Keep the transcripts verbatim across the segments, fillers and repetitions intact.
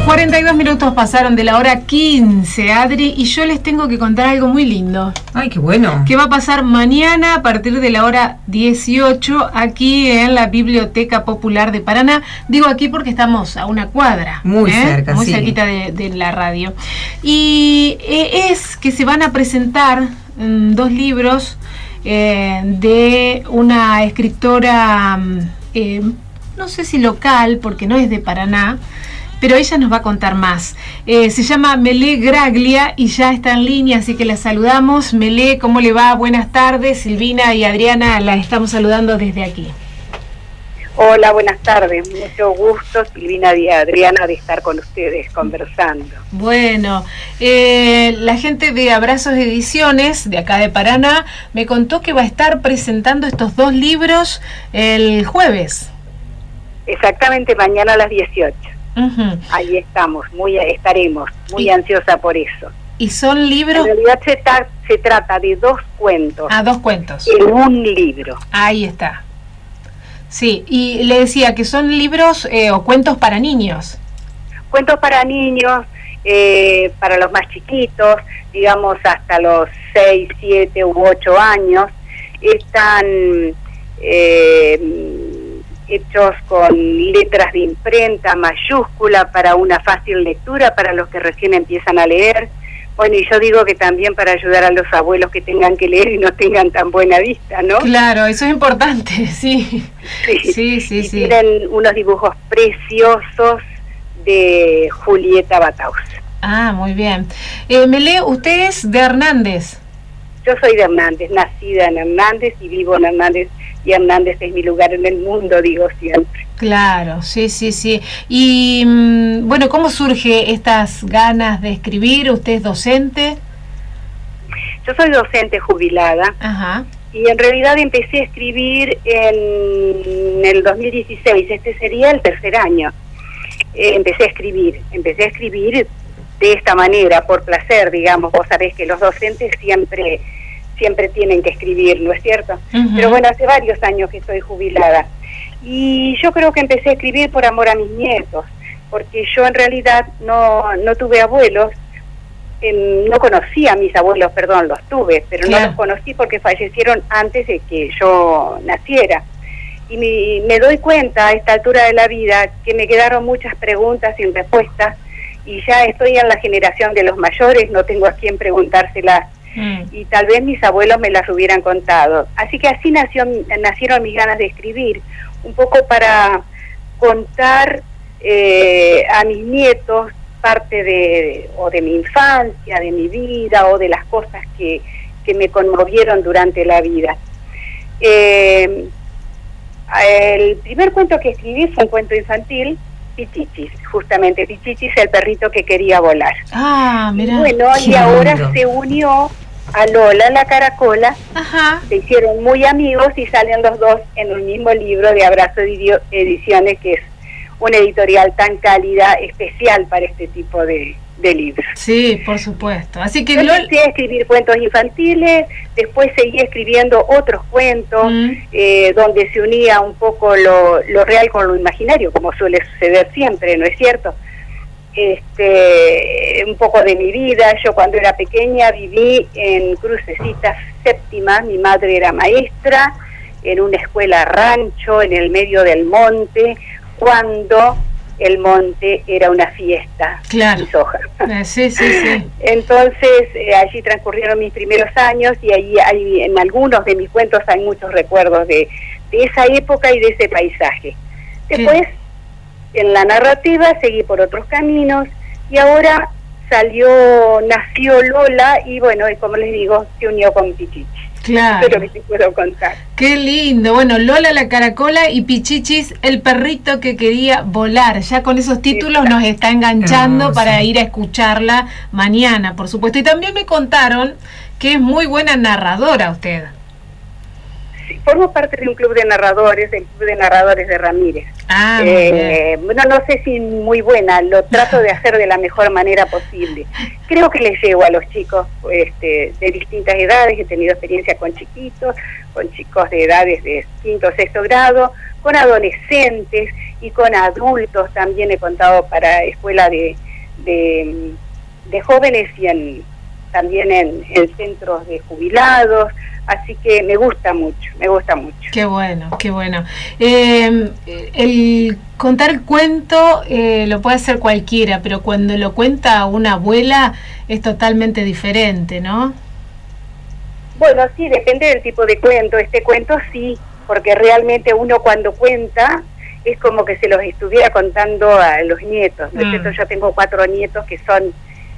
cuarenta y dos minutos pasaron de la hora quince, Adri, y yo les tengo que contar algo muy lindo. Ay, qué bueno. Que va a pasar mañana a partir de la hora dieciocho aquí en la Biblioteca Popular de Paraná. Digo aquí porque estamos a una cuadra. Muy ¿eh? cerca, Muy sí. cerquita de, de la radio. Y eh, es que se van a presentar mm, dos libros eh, de una escritora, eh, no sé si local, porque no es de Paraná, pero ella nos va a contar más. Eh, se llama Melé Graglia y ya está en línea, así que la saludamos. Melé, ¿cómo le va? Buenas tardes. Silvina y Adriana la estamos saludando desde aquí. Hola, buenas tardes. Mucho gusto, Silvina y Adriana, de estar con ustedes conversando. Bueno, eh, la gente de Abrazos Ediciones, de acá de Paraná, me contó que va a estar presentando estos dos libros el jueves. Exactamente, mañana a las dieciocho. Uh-huh. Ahí estamos, muy estaremos, muy y, ansiosa por eso. ¿Y son libros? En realidad se, ta se trata de dos cuentos. Ah, dos cuentos. En un libro. Ahí está. Sí, y le decía que son libros eh, o cuentos para niños. Cuentos para niños, eh, para los más chiquitos, digamos hasta los seis, siete u ocho años. Están Eh, hechos con letras de imprenta mayúscula para una fácil lectura para los que recién empiezan a leer. Bueno, y yo digo que también para ayudar a los abuelos que tengan que leer y no tengan tan buena vista, ¿no? Claro, eso es importante, sí. Sí, sí, sí. sí. Tienen unos dibujos preciosos de Julieta Bataus. Ah, muy bien. Eh, Melé, ¿usted es de Hernández? Yo soy de Hernández, nacida en Hernández y vivo en Hernández. Y Hernández es mi lugar en el mundo, digo siempre. Claro, sí, sí, sí. Y, bueno, ¿cómo surge estas ganas de escribir? ¿Usted es docente? Yo soy docente jubilada. Ajá. Y en realidad empecé a escribir en el dos mil dieciséis, este sería el tercer año. Eh, empecé a escribir, empecé a escribir de esta manera, por placer, digamos. Vos sabés que los docentes siempre... siempre tienen que escribir, ¿no es cierto? Uh-huh. Pero bueno, hace varios años que estoy jubilada. Y yo creo que empecé a escribir por amor a mis nietos, porque yo en realidad no, no tuve abuelos, eh, no conocí a mis abuelos, perdón, los tuve, pero claro. No los conocí porque fallecieron antes de que yo naciera. Y me, me doy cuenta a esta altura de la vida que me quedaron muchas preguntas sin respuestas, y ya estoy en la generación de los mayores, no tengo a quién preguntárselas. Y tal vez mis abuelos me las hubieran contado. Así que así nació, nacieron mis ganas de escribir, un poco para contar eh, a mis nietos parte de, o de mi infancia, de mi vida, o de las cosas que, que me conmovieron durante la vida. Eh, el primer cuento que escribí fue un cuento infantil, Pichichis, justamente, Pichichis, el perrito que quería volar. Ah, mira. Y bueno, y ahora lindo. Se unió a Lola la Caracola. Ajá. Se hicieron muy amigos y salen los dos en un mismo libro de Abrazo Ediciones, que es una editorial tan cálida, especial para este tipo de, de libros. Sí, por supuesto. Así que yo empecé a escribir cuentos infantiles, después seguí escribiendo otros cuentos, mm. eh, donde se unía un poco lo, lo real con lo imaginario, como suele suceder siempre, ¿no es cierto? Este, un poco de mi vida. Yo cuando era pequeña viví en Crucecita Séptima, mi madre era maestra, en una escuela rancho, en el medio del monte, cuando el monte era una fiesta. Claro. Y soja. Eh, sí, sí, sí. Entonces, eh, allí transcurrieron mis primeros años y ahí hay, en algunos de mis cuentos hay muchos recuerdos de, de esa época y de ese paisaje. Después, sí. En la narrativa seguí por otros caminos y ahora salió, nació Lola y bueno, y como les digo, se unió con Pichichi. Claro. Pero que te puedo contar. Qué lindo. Bueno, Lola la Caracola y Pichichis, el perrito que quería volar. Ya con esos títulos Exacto. Nos está enganchando Hermoso. Para ir a escucharla mañana, por supuesto. Y también me contaron que es muy buena narradora usted. sí, formo parte de un club de narradores, el Club de Narradores de Ramírez. Ah, eh, bueno, no sé si muy buena, lo trato de hacer de la mejor manera posible. Creo que les llevo a los chicos este, de distintas edades, he tenido experiencia con chiquitos, con chicos de edades de quinto o sexto grado, con adolescentes y con adultos, también he contado para escuela de, de, de jóvenes y en, también en, en centros de jubilados. Así que me gusta mucho, me gusta mucho. Qué bueno, qué bueno. Eh, el contar el cuento eh, lo puede hacer cualquiera, pero cuando lo cuenta una abuela es totalmente diferente, ¿no? Bueno, sí, depende del tipo de cuento. Este cuento sí, porque realmente uno cuando cuenta es como que se los estuviera contando a los nietos, ¿no es cierto? Yo tengo cuatro nietos que son...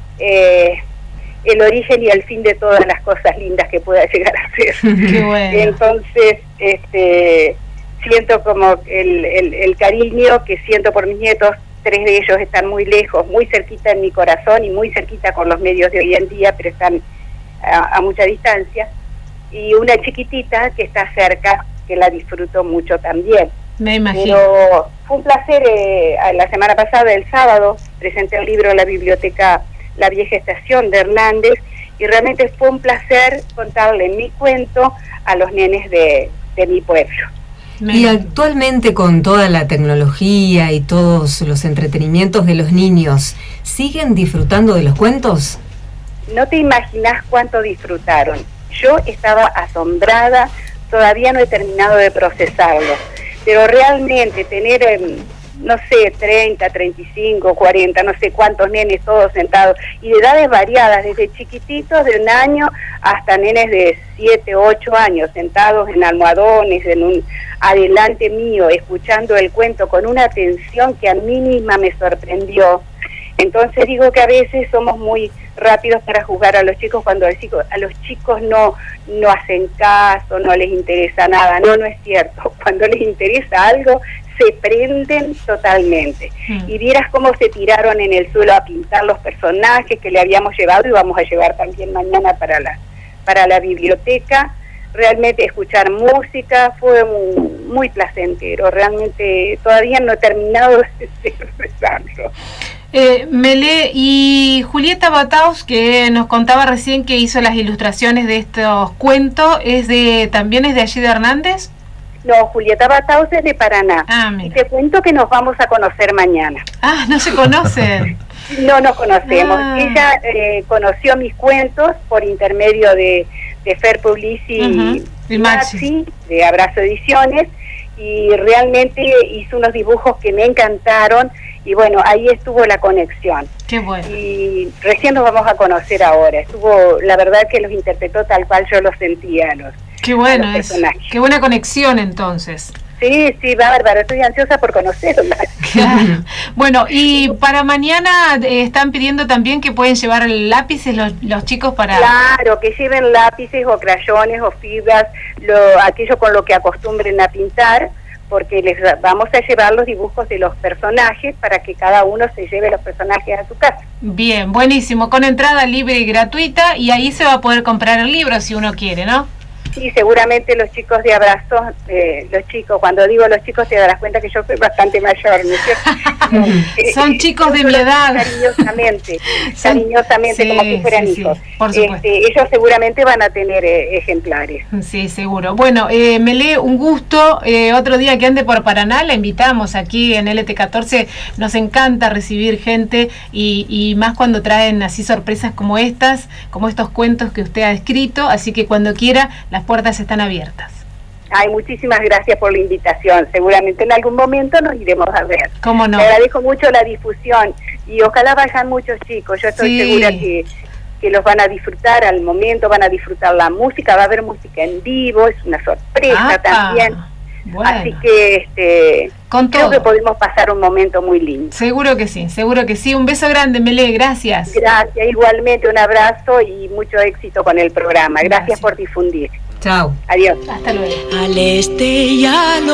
Eh, el origen y el fin de todas las cosas lindas que pueda llegar a ser. Qué bueno. Entonces, este, siento como el, el, el cariño que siento por mis nietos. Tres de ellos están muy lejos, muy cerquita en mi corazón y muy cerquita con los medios de hoy en día, pero están a, a mucha distancia. Y una chiquitita que está cerca, que la disfruto mucho también. Me imagino. Pero fue un placer, eh, la semana pasada, el sábado, presenté el libro en la biblioteca La Vieja Estación de Hernández, y realmente fue un placer contarle mi cuento a los nenes de, de mi pueblo. Y actualmente, con toda la tecnología y todos los entretenimientos de los niños, ¿siguen disfrutando de los cuentos? No te imaginas cuánto disfrutaron. Yo estaba asombrada, todavía no he terminado de procesarlo, pero realmente tener... Eh, no sé, treinta, treinta y cinco, cuarenta, no sé cuántos nenes todos sentados, y de edades variadas, desde chiquititos de un año hasta nenes de siete, ocho años, sentados en almohadones, en un adelante mío, escuchando el cuento con una atención que a mí misma me sorprendió. Entonces digo que a veces somos muy rápidos para juzgar a los chicos cuando decimos, a los chicos no, no hacen caso, no les interesa nada. No, no es cierto. Cuando les interesa algo, se prenden totalmente. Mm. Y vieras cómo se tiraron en el suelo a pintar los personajes que le habíamos llevado y vamos a llevar también mañana para la, para la biblioteca. Realmente escuchar música fue muy, muy placentero. Realmente todavía no he terminado de rezarlo. Eh, Mele, y Julieta Bataus, que nos contaba recién que hizo las ilustraciones de estos cuentos, ¿es de también es de allí de Hernández? No, Julieta Bataus es de Paraná. Ah, y te cuento que nos vamos a conocer mañana. Ah, ¿no se conocen? No nos conocemos. Ah. Ella eh, conoció mis cuentos por intermedio de, de Fer Publici uh-huh. y Maxi, de Abrazo Ediciones, y realmente hizo unos dibujos que me encantaron, y bueno, ahí estuvo la conexión. Qué bueno. Y recién nos vamos a conocer ahora. Estuvo, la verdad que los interpretó tal cual yo los sentía, los Qué bueno, es, qué buena conexión entonces. Sí, sí, bárbaro, estoy ansiosa por conocerla. Claro. Bueno, y para mañana eh, están pidiendo también que pueden llevar lápices los, los chicos para... Claro, que lleven lápices o crayones o fibras, lo, aquello con lo que acostumbren a pintar, porque les vamos a llevar los dibujos de los personajes para que cada uno se lleve los personajes a su casa. Bien, buenísimo, con entrada libre y gratuita, y ahí se va a poder comprar el libro si uno quiere, ¿no? Sí, seguramente los chicos de Abrazo, eh, los chicos, cuando digo los chicos te darás cuenta que yo soy bastante mayor, ¿no es cierto? eh, Son eh, chicos de mi edad. Cariñosamente, Son, cariñosamente, sí, como si fueran sí, hijos. Sí, por supuesto. Este, ellos seguramente van a tener eh, ejemplares. Sí, seguro. Bueno, eh, Mele, un gusto. Eh, otro día que ande por Paraná, la invitamos aquí en L T catorce. Nos encanta recibir gente y, y más cuando traen así sorpresas como estas, como estos cuentos que usted ha escrito. Así que cuando quiera, las puertas están abiertas. Ay, muchísimas gracias por la invitación. Seguramente en algún momento nos iremos a ver. ¿Cómo no? Te agradezco mucho la difusión y ojalá vayan muchos chicos. Yo estoy sí. segura que, que los van a disfrutar al momento, van a disfrutar la música, va a haber música en vivo, es una sorpresa ah, también. Bueno. Así que este, Con creo todo. que podemos pasar un momento muy lindo. Seguro que sí, seguro que sí. Un beso grande, Mele, gracias. Gracias, igualmente un abrazo y mucho éxito con el programa. Gracias, gracias. por difundir. Chao. Adiós. Hasta luego. Al este y al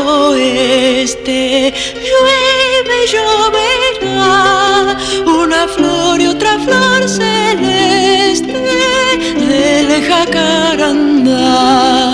oeste llueve, lloverá, una flor y otra flor celeste del jacarandá.